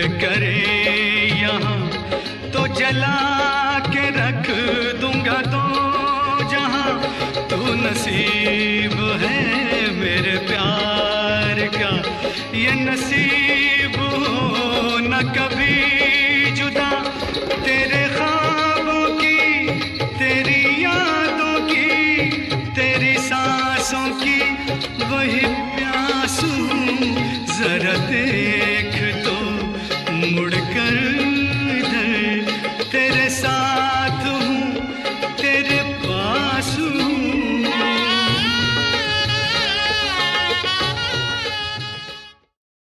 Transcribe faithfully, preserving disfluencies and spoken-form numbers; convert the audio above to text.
करे यहाँ तो जला के रख दूंगा तो जहाँ तू नसीब है मेरे प्यार का, ये नसीब हो न कभी जुदा तेरे ख्वाबों की, तेरी यादों की, तेरी सांसों की वही प्यास हूँ। जरा देख तो मुड़कर इधर तेरे साथ